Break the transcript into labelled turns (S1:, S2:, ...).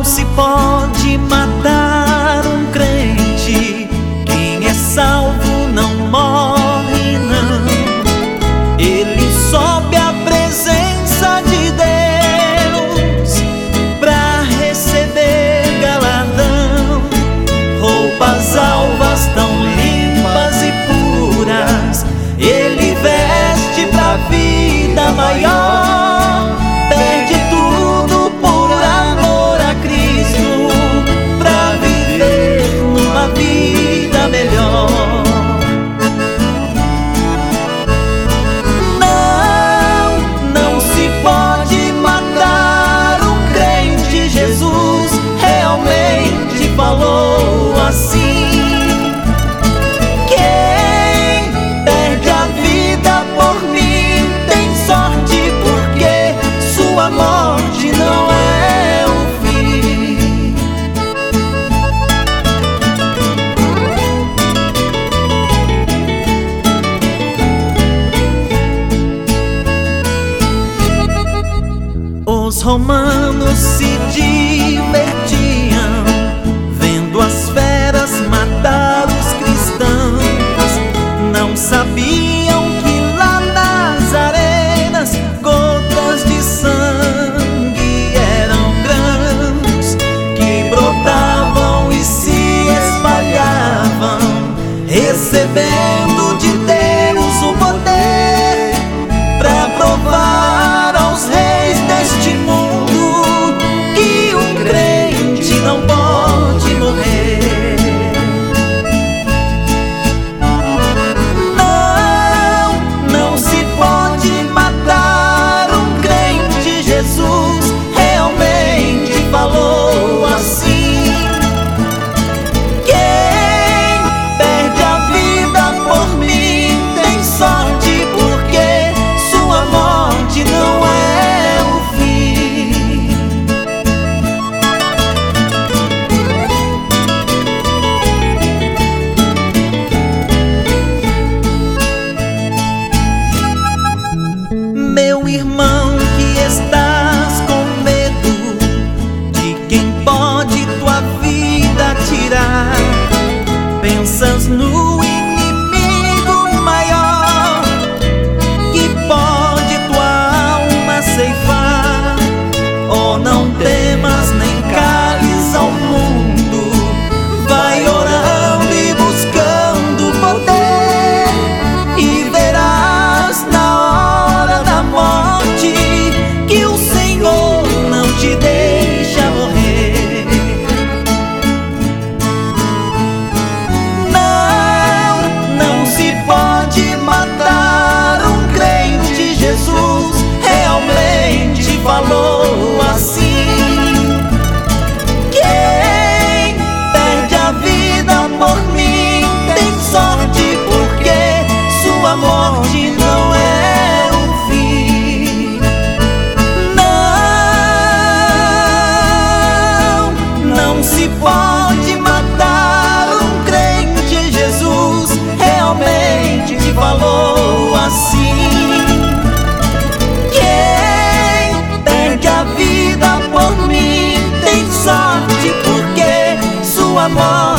S1: Não se pode matar um crente, quem é salvo não morre não. Ele sobe à presença de Deus pra receber galardão, roupas alvas tão limpas e puras, ele veste pra vida maior, perde tudo por amor a Cristo, pra viver uma vida melhor. Não se pode matar um crente, Jesus realmente falou assim. Quem perde a vida por mim tem sorte, porque sua morte não é o fim. Os romanos se divertiam vendo as feras matar os cristãos. Não sabiam que lá nas arenas gotas de sangue eram grãos que brotavam e se espalhavam, recebendo de Deus o poder pra provar aos reis deste mundo que um crente não pode morrer. Não se pode matar um crente, Jesus realmente falou assim. Quem perde a vida por mim tem sorte, porque sua morte não é o fim. Meu irmão que estás com medo de quem pode tua vida tirar, pensas no inimigo maior que pode tua alma ceifar. Oh, não temas nem cales ao mundo, vai orando e buscando poder, e verás na hora da morte que o Senhor não te deixa morrer. Não se pode matar um crente, Jesus realmente falou assim. Quem perde a vida por mim tem sorte, porque sua morte não é o fim. Não se pode matar um crente, Jesus realmente falou assim. Quem perde a vida por mim tem sorte, porque sua morte